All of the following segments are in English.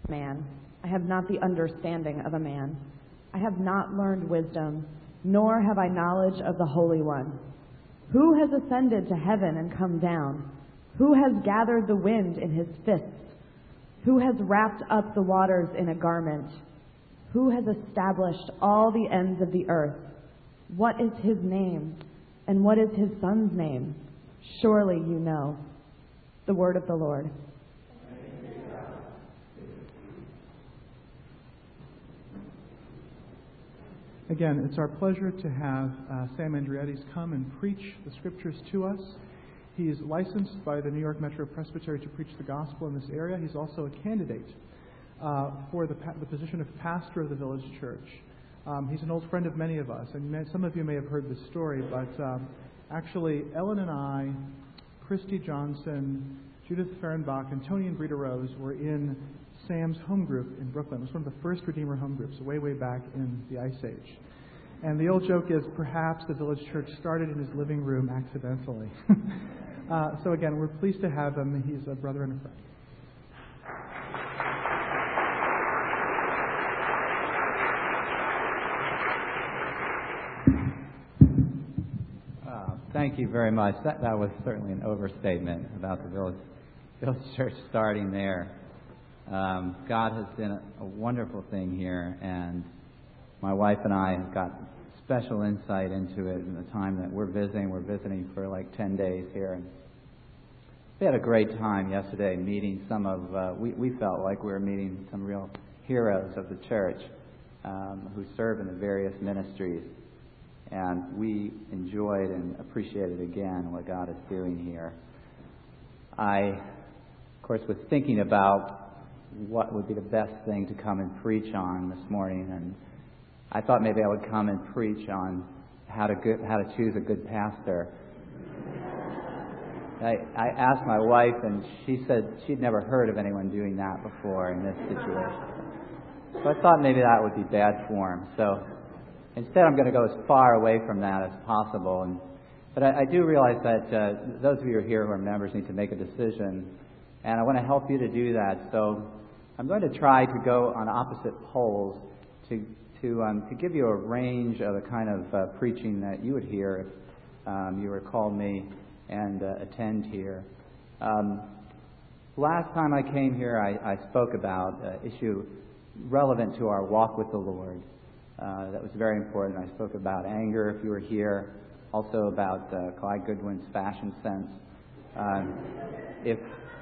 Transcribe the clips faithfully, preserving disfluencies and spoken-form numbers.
man. I have not the understanding of a man. I have not learned wisdom, nor have I knowledge of the Holy One. Who has ascended to heaven and come down? Who has gathered the wind in his fists? Who has wrapped up the waters in a garment? Who has established all the ends of the earth? What is his name? And what is his son's name? Surely you know. The word of the Lord. Again, it's our pleasure to have uh, Sam Andriotis come and preach the Scriptures to us. He is licensed by the New York Metro Presbytery to preach the gospel in this area. He's also a candidate uh, for the, pa- the position of pastor of the village church. Um, he's an old friend of many of us, and may, some of you may have heard this story, but um, actually Ellen and I, Christy Johnson, Judith Fehrenbach, and Tony and Brita Rose were in Sam's home group in Brooklyn. It was one of the first Redeemer home groups, way, way back in the Ice Age. And the old joke is perhaps the village church started in his living room accidentally. uh, so again, we're pleased to have him. He's a brother and a friend. Uh, thank you very much. That, that was certainly an overstatement about the village, village church starting there. Um, God has been a, a wonderful thing here, and my wife and I have got special insight into it in the time that we're visiting. We're visiting for like ten days here. And we had a great time yesterday meeting some of, uh, we, we felt like we were meeting some real heroes of the church um, who serve in the various ministries. And we enjoyed and appreciated again what God is doing here. I, of course, was thinking about what would be the best thing to come and preach on this morning, and I thought maybe I would come and preach on how to good, how to choose a good pastor. I, I asked my wife, and she said she'd never heard of anyone doing that before in this situation. So I thought maybe that would be bad form. So instead, I'm going to go as far away from that as possible. And, but I, I do realize that uh, those of you who are here who are members need to make a decision, and I want to help you to do that. So I'm going to try to go on opposite poles to to um, to give you a range of the kind of uh, preaching that you would hear if um, you were called me and uh, attend here. Um, last time I came here, I, I spoke about an issue relevant to our walk with the Lord. Uh, that was very important. I spoke about anger, if you were here, also about uh, Clyde Goodwin's fashion sense. Um, if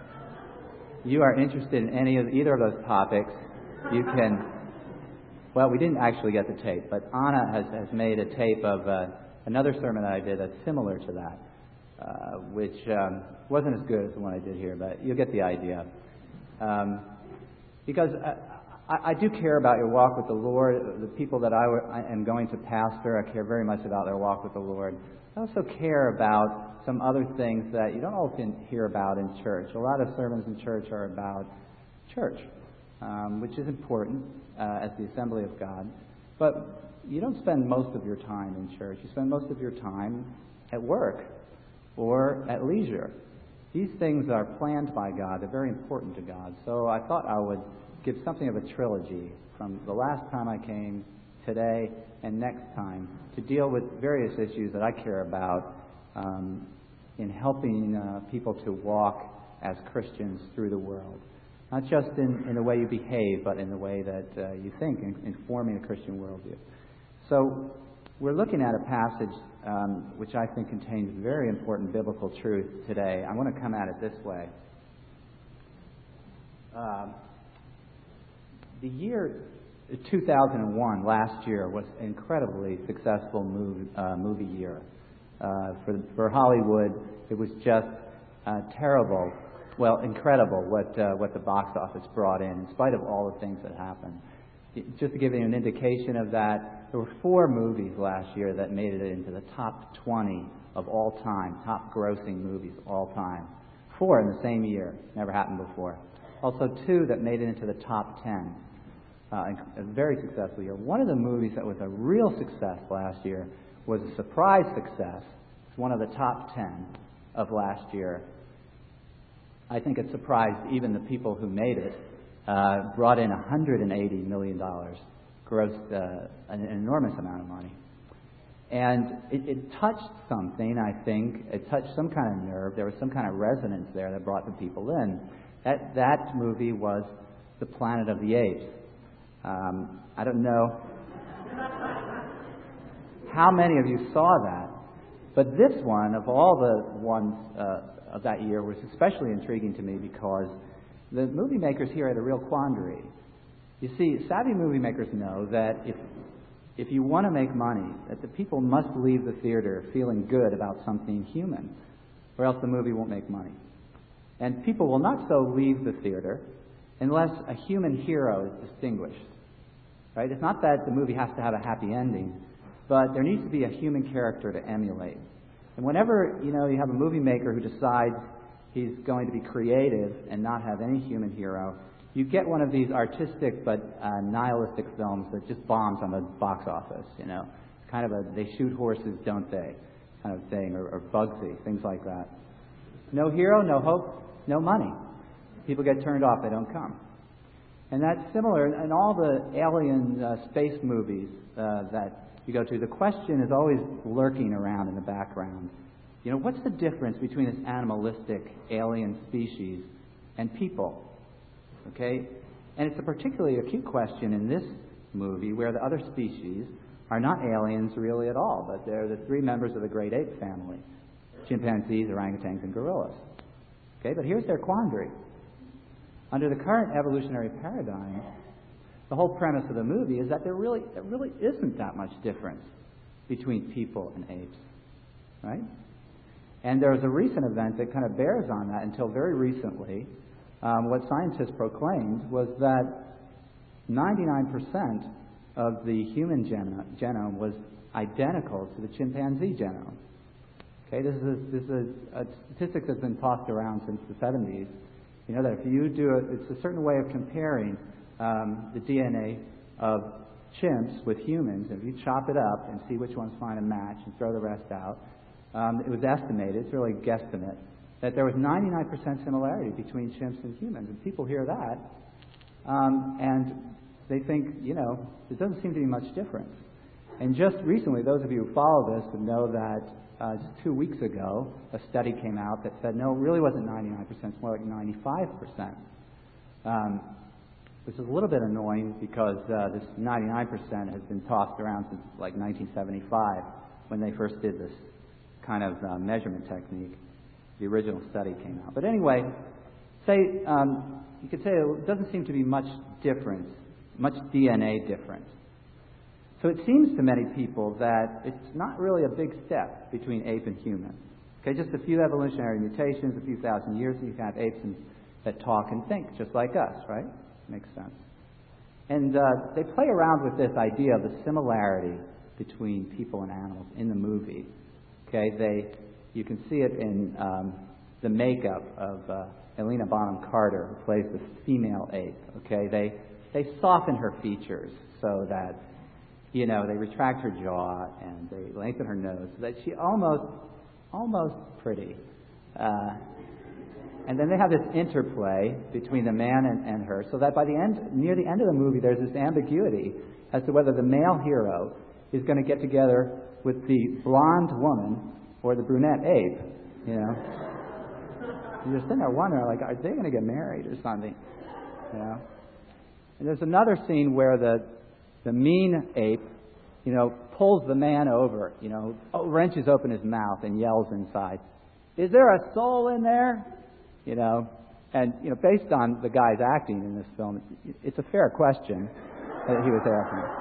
you are interested in any of either of those topics, you can. Well, we didn't actually get the tape, but Anna has, has made a tape of uh, another sermon that I did that's similar to that, uh, which um, wasn't as good as the one I did here, but you'll get the idea. Um, because I, I do care about your walk with the Lord. The people that I, w- I am going to pastor, I care very much about their walk with the Lord. I also care about some other things that you don't often hear about in church. A lot of sermons in church are about church, um, which is important uh, as the assembly of God. But you don't spend most of your time in church. You spend most of your time at work or at leisure. These things are planned by God. They're very important to God. So I thought I would give something of a trilogy from the last time I came, today, and next time to deal with various issues that I care about um, in helping uh, people to walk as Christians through the world. Not just in, in the way you behave, but in the way that uh, you think, in, in forming a Christian worldview. So we're looking at a passage um, which I think contains very important biblical truth today. I want to come at it this way. Uh, the year two thousand one, last year, was an incredibly successful movie, uh, movie year. Uh, for, for Hollywood, it was just uh, terrible, well, incredible what uh, what the box office brought in, in spite of all the things that happened. Just to give you an indication of that, there were four movies last year that made it into the top twenty of all time, top grossing movies of all time. Four in the same year. Never happened before. Also two that made it into the top ten. Uh, a very successful year. One of the movies that was a real success last year was a surprise success. It's one of the top ten of last year. I think it surprised even the people who made it. uh, brought in one hundred eighty million dollars, grossed uh, an, an enormous amount of money. And it, it touched something, I think. It touched some kind of nerve. There was some kind of resonance there that brought the people in. That, that movie was The Planet of the Apes. Um, I don't know how many of you saw that, but this one, of all the ones uh, of that year, was especially intriguing to me because the movie makers here had a real quandary. You see, savvy movie makers know that if If you want to make money, that the people must leave the theater feeling good about something human, or else the movie won't make money. And people will not so leave the theater unless a human hero is distinguished. Right? It's not that the movie has to have a happy ending, but there needs to be a human character to emulate. And whenever, you know, you have a movie maker who decides he's going to be creative and not have any human hero, you get one of these artistic but uh, nihilistic films that just bombs on the box office, you know. Kind of a they shoot horses, don't they, kind of thing, or, or Bugsy, things like that. No hero, no hope, no money. People get turned off, they don't come. And that's similar in all the alien uh, space movies uh, that you go to. The question is always lurking around in the background. You know, what's the difference between this animalistic alien species and people? Okay? And it's a particularly acute question in this movie where the other species are not aliens really at all, but they're the three members of the great ape family: chimpanzees, orangutans, and gorillas. Okay? But here's their quandary. Under the current evolutionary paradigm, the whole premise of the movie is that there really, there really isn't that much difference between people and apes. Right? And there was a recent event that kind of bears on that. Until very recently, Um, what scientists proclaimed was that ninety-nine percent of the human geno- genome was identical to the chimpanzee genome. Okay, this is, a, this is a, a statistic that's been tossed around since the seventies. You know that if you do it, it's a certain way of comparing um, the D N A of chimps with humans. If you chop it up and see which ones find a match and throw the rest out, um, it was estimated, it's really a guesstimate, that there was ninety-nine percent similarity between chimps and humans. And people hear that, um, and they think, you know, there doesn't seem to be much difference. And just recently, those of you who follow this would know that uh, just two weeks ago, a study came out that said, no, it really wasn't ninety-nine percent, it's more like ninety-five percent. Um, which is a little bit annoying because uh, this ninety-nine percent has been tossed around since like nineteen seventy-five, when they first did this kind of uh, measurement technique. The original study came out. But anyway, say um, you could say it doesn't seem to be much difference, much D N A difference. So it seems to many people that it's not really a big step between ape and human. Okay, just a few evolutionary mutations, a few thousand years, and you can have apes and, that talk and think just like us, right? Makes sense. And uh, they play around with this idea of the similarity between people and animals in the movie. Okay, they. You can see it in um, the makeup of uh, Helena Bonham Carter, who plays the female ape. Okay, they they soften her features so that, you know, they retract her jaw and they lengthen her nose so that she almost almost pretty. Uh, and then they have this interplay between the man and, and her, so that by the end, near the end of the movie, there's this ambiguity as to whether the male hero is going to get together with the blonde woman or the brunette ape, you know. You're sitting there wondering, like, are they going to get married or something? You know. And there's another scene where the the mean ape, you know, pulls the man over, you know, wrenches open his mouth and yells inside, "Is there a soul in there?" You know. And, you know, based on the guy's acting in this film, it's a fair question that he was asking.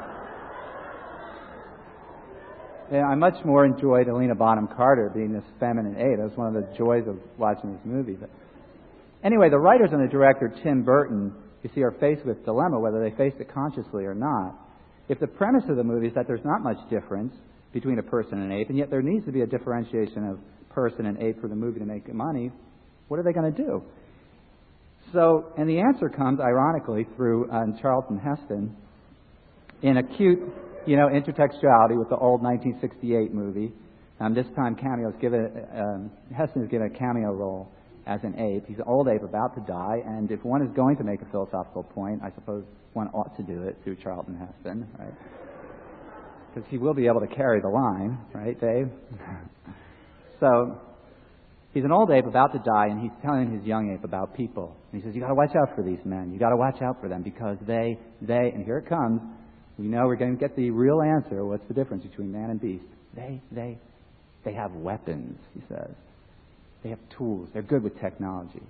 Yeah, I much more enjoyed Helena Bonham Carter being this feminine ape. That was one of the joys of watching this movie. But anyway, the writers and the director, Tim Burton, you see, are faced with dilemma whether they faced it consciously or not. If the premise of the movie is that there's not much difference between a person and an ape, and yet there needs to be a differentiation of person and ape for the movie to make money, what are they going to do? So, and the answer comes, ironically, through uh, Charlton Heston in a cute, you know, intertextuality with the old nineteen sixty-eight movie. Um, this time, cameos given. Um, Heston is given a cameo role as an ape. He's an old ape about to die, and if one is going to make a philosophical point, I suppose one ought to do it through Charlton Heston, right? Because he will be able to carry the line, right, Dave? So he's an old ape about to die, and he's telling his young ape about people. And he says, you got to watch out for these men. You got to watch out for them because they, they, and here it comes. We know we're going to get the real answer. What's the difference between man and beast? They, they, they have weapons, he says. They have tools. They're good with technology.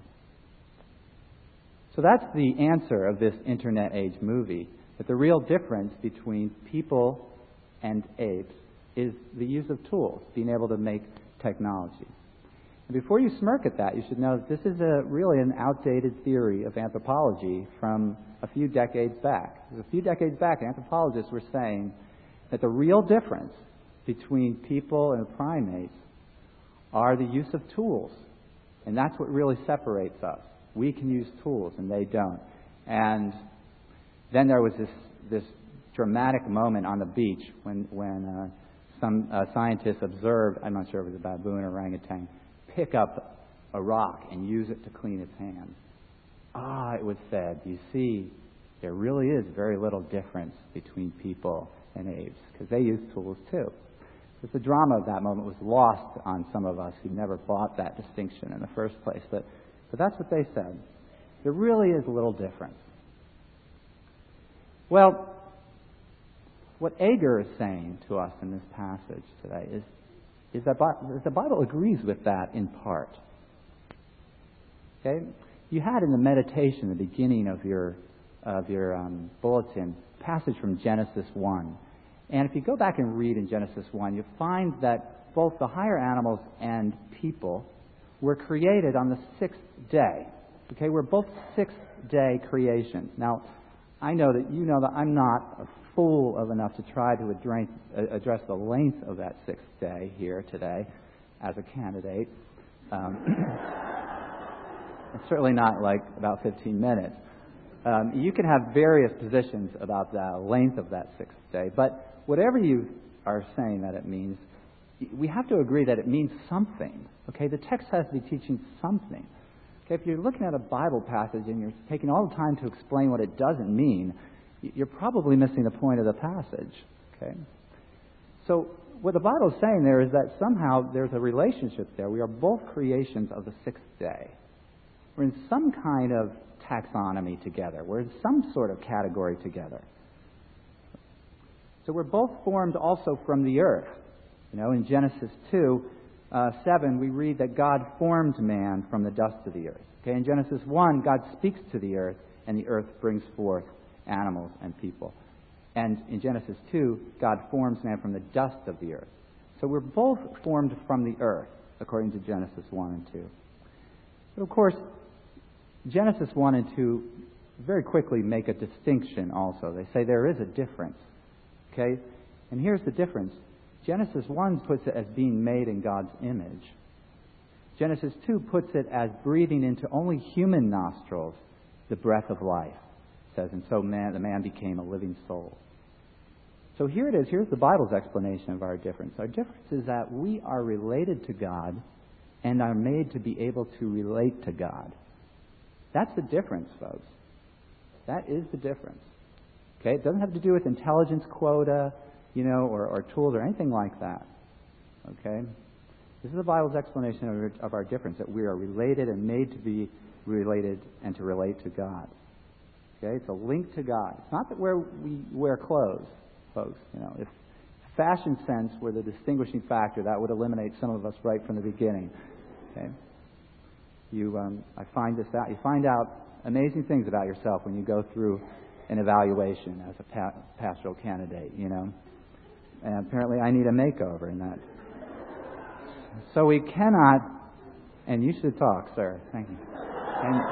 So that's the answer of this internet age movie. That the real difference between people and apes is the use of tools, being able to make technology. And before you smirk at that, you should know that this is a really an outdated theory of anthropology from a few decades back. A few decades back, anthropologists were saying that the real difference between people and primates are the use of tools. And that's what really separates us. We can use tools and they don't. And then there was this this dramatic moment on the beach when, when uh, some uh, scientists observed, I'm not sure if it was a baboon or orangutan, pick up a rock and use it to clean its hands. Ah, it was said, you see, there really is very little difference between people and apes, because they use tools too. But the drama of that moment was lost on some of us who never bought that distinction in the first place. But, but that's what they said. There really is little difference. Well, what Agur is saying to us in this passage today is, is that the Bible agrees with that in part. Okay? You had in the meditation, the beginning of your of your um, bulletin, passage from Genesis one. And if you go back and read in Genesis one, you find that both the higher animals and people were created on the sixth day. Okay, we're both sixth-day creations. Now, I know that you know that I'm not a fool of enough to try to address, address the length of that sixth day here today as a candidate. Um, it's certainly not like about fifteen minutes. Um, you can have various positions about the length of that sixth day, but whatever you are saying that it means, we have to agree that it means something. Okay, the text has to be teaching something. Okay, if you're looking at a Bible passage and you're taking all the time to explain what it doesn't mean, you're probably missing the point of the passage. Okay, so what the Bible is saying there is that somehow there's a relationship there. We are both creations of the sixth day. We're in some kind of taxonomy together. We're in some sort of category together. So we're both formed also from the earth. You know, in Genesis two, uh, seven, we read that God formed man from the dust of the earth. Okay, in Genesis one, God speaks to the earth, and the earth brings forth animals and people. And in Genesis two, God forms man from the dust of the earth. So we're both formed from the earth, according to Genesis one and two. But of course, Genesis one and two very quickly make a distinction also. They say there is a difference. Okay? And here's the difference. Genesis one puts it as being made in God's image. Genesis two puts it as breathing into only human nostrils the breath of life. It says, and so man, the man became a living soul. So here it is. Here's the Bible's explanation of our difference. Our difference is that we are related to God and are made to be able to relate to God. That's the difference, folks. That is the difference. Okay? It doesn't have to do with intelligence quota, you know, or, or tools or anything like that. Okay? This is the Bible's explanation of our, of our difference, that we are related and made to be related and to relate to God. Okay? It's a link to God. It's not that where we wear clothes, folks. You know, if fashion sense were the distinguishing factor, that would eliminate some of us right from the beginning. Okay? You, um, I find this out. You find out amazing things about yourself when you go through an evaluation as a pa- pastoral candidate. You know, and apparently I need a makeover in that. So we cannot. And you should talk, sir. Thank you. And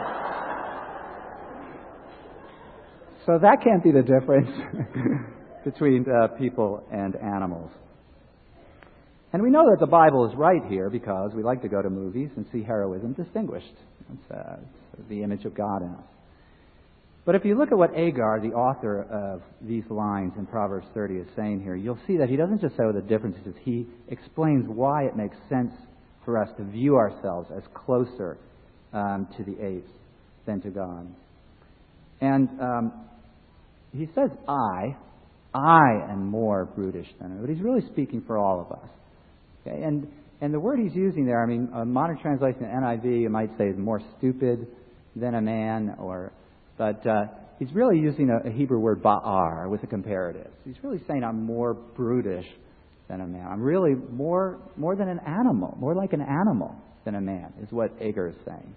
so that can't be the difference between uh, people and animals. And we know that the Bible is right here because we like to go to movies and see heroism distinguished. It's, uh, it's the image of God in us. But if you look at what Agur, the author of these lines in Proverbs thirty, is saying here, you'll see that he doesn't just say what the difference is. He explains why it makes sense for us to view ourselves as closer um, to the apes than to God. And um, he says, I, I am more brutish than him. But he's really speaking for all of us. Okay? And and the word he's using there, I mean, a modern translation, N I V, you might say is more stupid than a man, or, but uh, he's really using a, a Hebrew word, ba'ar, with a comparative. He's really saying I'm more brutish than a man. I'm really more more than an animal, more like an animal than a man, is what Agur is saying.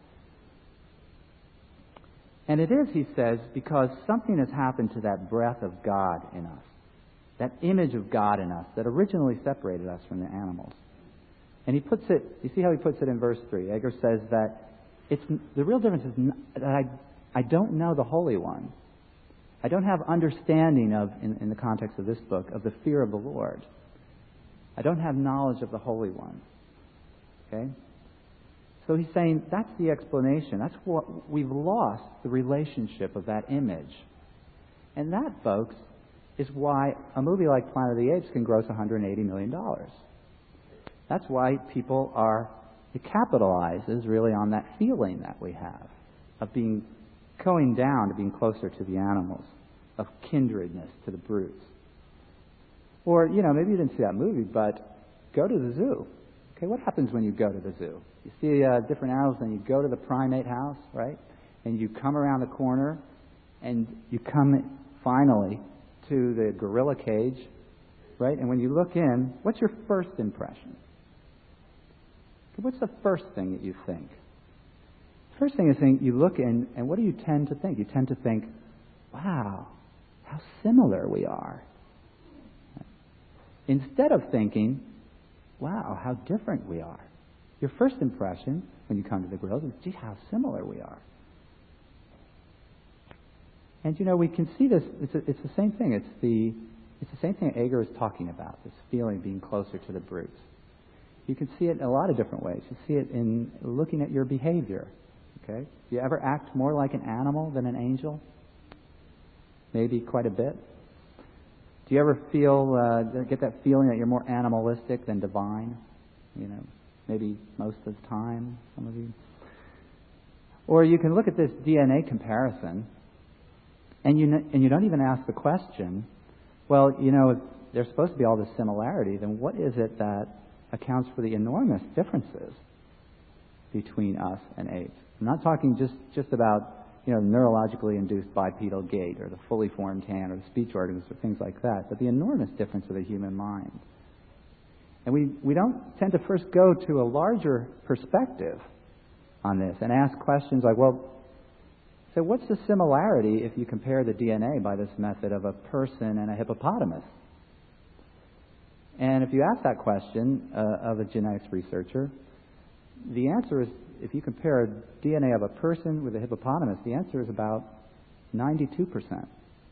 And it is, he says, because something has happened to that breath of God in us, that image of God in us that originally separated us from the animals. And he puts it, you see how he puts it in verse three. Agur says that it's the real difference is that I, I don't know the Holy One. I don't have understanding of, in, in the context of this book, of the fear of the Lord. I don't have knowledge of the Holy One. Okay? So he's saying that's the explanation. That's what we've lost, the relationship of that image. And that, folks, is why a movie like Planet of the Apes can gross one hundred eighty million dollars. That's why people are, it capitalizes really on that feeling that we have of being, going down to being closer to the animals, of kindredness to the brutes. Or, you know, maybe you didn't see that movie, but go to the zoo. Okay, what happens when you go to the zoo? You see uh, different animals, and you go to the primate house, right? And you come around the corner, and you come finally to the gorilla cage, right? And when you look in, what's your first impression? What's the first thing that you think? First thing is think you look in, and what do you tend to think? You tend to think, wow, how similar we are. Instead of thinking, wow, how different we are. Your first impression when you come to the gorillas is, gee, how similar we are. And you know, we can see this, it's, a, it's the same thing. It's the, it's the same thing Agur is talking about, this feeling of being closer to the brutes. You can see it in a lot of different ways. You see it in looking at your behavior. Okay? Do you ever act more like an animal than an angel? Maybe quite a bit. Do you ever feel, uh, get that feeling that you're more animalistic than divine? You know, maybe most of the time, some of you. Or you can look at this D N A comparison, and you n- and you don't even ask the question, well, you know, if there's supposed to be all this similarity, then what is it that accounts for the enormous differences between us and apes? I'm not talking just, just about, you know, neurologically induced bipedal gait or the fully formed hand or the speech organs or things like that, but the enormous difference of the human mind. And we, we don't tend to first go to a larger perspective on this and ask questions like, well, so what's the similarity if you compare the D N A by this method of a person and a hippopotamus? And if you ask that question uh, of a genetics researcher, the answer is, if you compare D N A of a person with a hippopotamus, the answer is about ninety-two percent.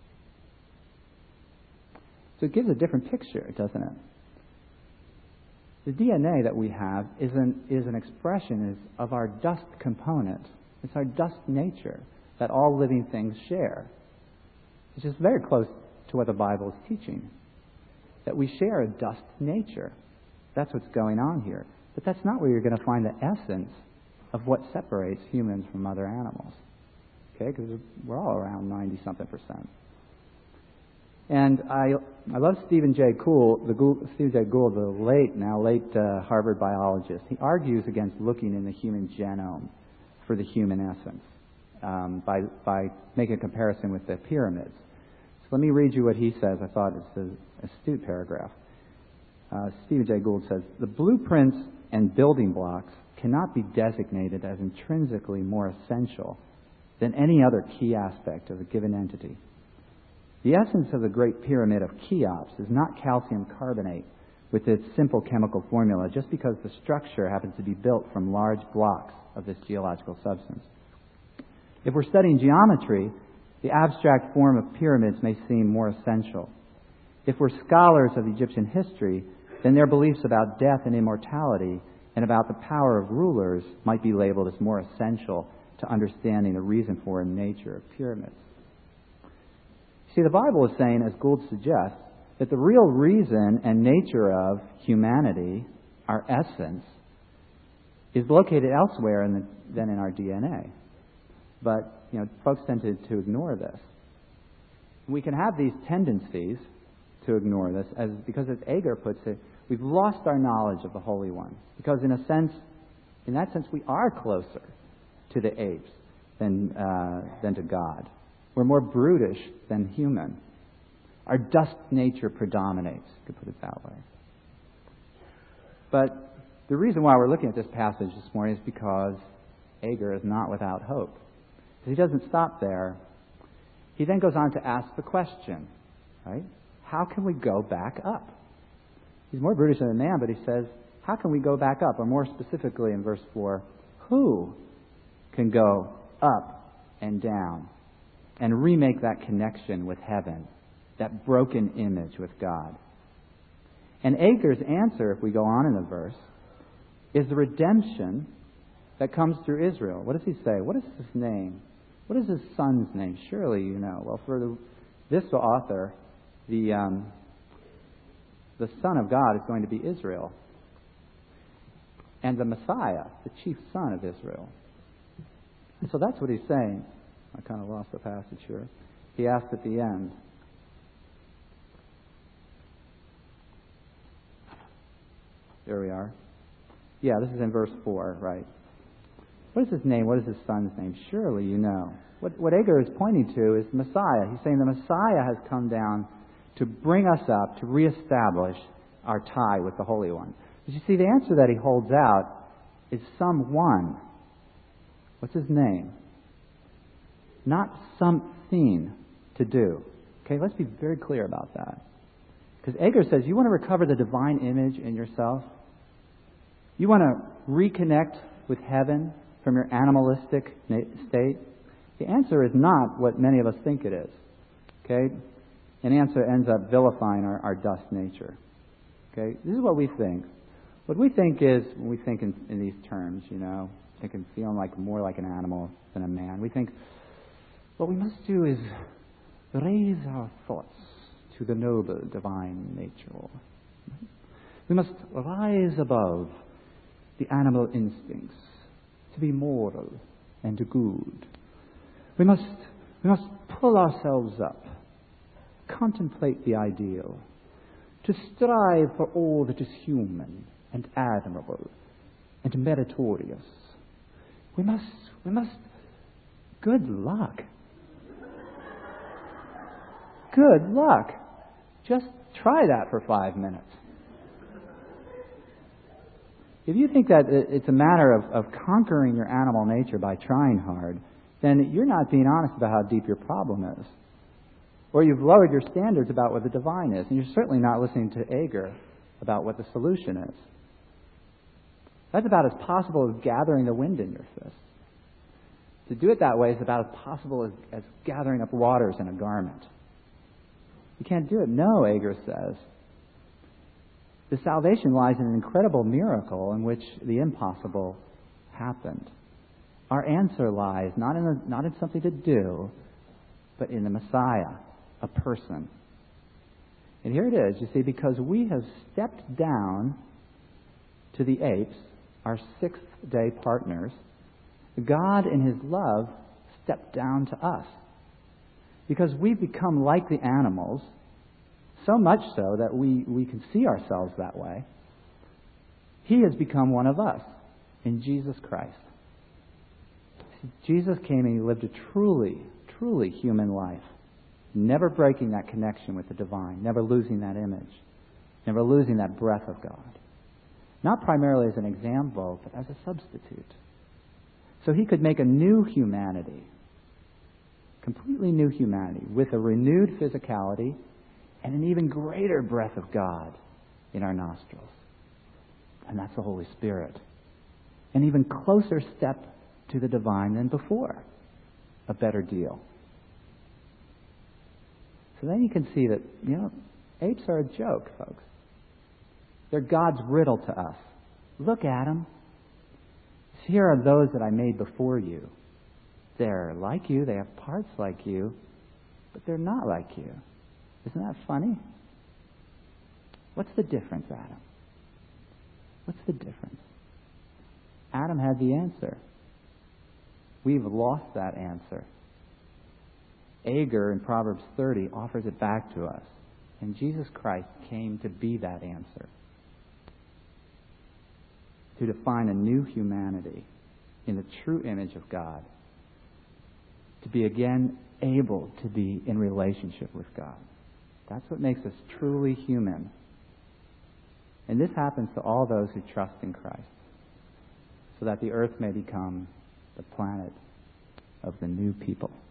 So it gives a different picture, doesn't it? The D N A that we have is an, is an expression is of our dust component. It's our dust nature that all living things share. It's just very close to what the Bible is teaching. That we share a dust nature. That's what's going on here. But that's not where you're going to find the essence of what separates humans from other animals. Okay? Because we're all around ninety-something percent. And I I love Stephen Jay Gould, the Gould, Stephen Jay Gould, the late, now late uh, Harvard biologist. He argues against looking in the human genome for the human essence um, by, by making a comparison with the pyramids. So let me read you what he says. I thought it's an astute paragraph. Uh, Stephen Jay Gould says, the blueprints and building blocks cannot be designated as intrinsically more essential than any other key aspect of a given entity. The essence of the Great Pyramid of Cheops is not calcium carbonate with its simple chemical formula just because the structure happens to be built from large blocks of this geological substance. If we're studying geometry, the abstract form of pyramids may seem more essential. If we're scholars of Egyptian history, then their beliefs about death and immortality and about the power of rulers might be labeled as more essential to understanding the reason for and nature of pyramids. See, the Bible is saying, as Gould suggests, that the real reason and nature of humanity, our essence, is located elsewhere in the than in our D N A. But, you know, folks tend to, to ignore this. We can have these tendencies to ignore this as because, as Agur puts it, we've lost our knowledge of the Holy One. Because in a sense, in that sense, we are closer to the apes than, uh, than to God. We're more brutish than human. Our dust nature predominates, to put it that way. But the reason why we're looking at this passage this morning is because Agur is not without hope. He doesn't stop there. He then goes on to ask the question, right? How can we go back up? He's more brutish than a man, but he says, how can we go back up? Or more specifically in verse four, who can go up and down and remake that connection with heaven, that broken image with God? And Agur's answer, if we go on in the verse, is the redemption that comes through Israel. What does he say? What is his name? What is his son's name? Surely you know. Well, for the, this author, the um, the Son of God is going to be Israel. And the Messiah, the chief son of Israel. And so that's what he's saying. I kind of lost the passage here. He asks at the end, there we are. Yeah, this is in verse four, right? What is his name? What is his son's name? Surely you know. What, what Agur is pointing to is the Messiah. He's saying the Messiah has come down to bring us up, to reestablish our tie with the Holy One. But you see, the answer that he holds out is someone. What's his name? Not something to do. Okay, let's be very clear about that. Because Agur says, you want to recover the divine image in yourself? You want to reconnect with heaven from your animalistic state? The answer is not what many of us think it is. Okay? An answer ends up vilifying our, our dust nature. Okay? This is what we think. What we think is, when we think in, in these terms, you know, thinking, feeling like more like an animal than a man, we think, what we must do is raise our thoughts to the noble divine nature. We must rise above the animal instincts to be moral and good. We must, we must pull ourselves up, contemplate the ideal, to strive for all that is human and admirable and meritorious. We must, we must, good luck. Good luck. Just try that for five minutes. If you think that it's a matter of, of conquering your animal nature by trying hard, then you're not being honest about how deep your problem is. Or you've lowered your standards about what the divine is, and you're certainly not listening to Agur about what the solution is. That's about as possible as gathering the wind in your fist. To do it that way is about as possible as, as gathering up waters in a garment. You can't do it. No, Agur says. The salvation lies in an incredible miracle in which the impossible happened. Our answer lies not in, a, not in something to do, but in the Messiah, a person. And here it is, you see, because we have stepped down to the apes, our sixth day partners, God in His love stepped down to us. Because we've become like the animals, so much so that we, we can see ourselves that way. He has become one of us in Jesus Christ. Jesus came and He lived a truly, truly human life, never breaking that connection with the divine, never losing that image, never losing that breath of God. Not primarily as an example, but as a substitute. So He could make a new humanity, completely new humanity, with a renewed physicality and an even greater breath of God in our nostrils. And that's the Holy Spirit. An even closer step to the divine than before. A better deal. So then you can see that, you know, apes are a joke, folks. They're God's riddle to us. Look at them. Here are those that I made before you. They're like you, they have parts like you, but they're not like you. Isn't that funny? What's the difference, Adam? What's the difference? Adam had the answer. We've lost that answer. Agur in Proverbs thirty offers it back to us. And Jesus Christ came to be that answer. To define a new humanity in the true image of God. To be again able to be in relationship with God. That's what makes us truly human. And this happens to all those who trust in Christ, so that the earth may become the planet of the new people.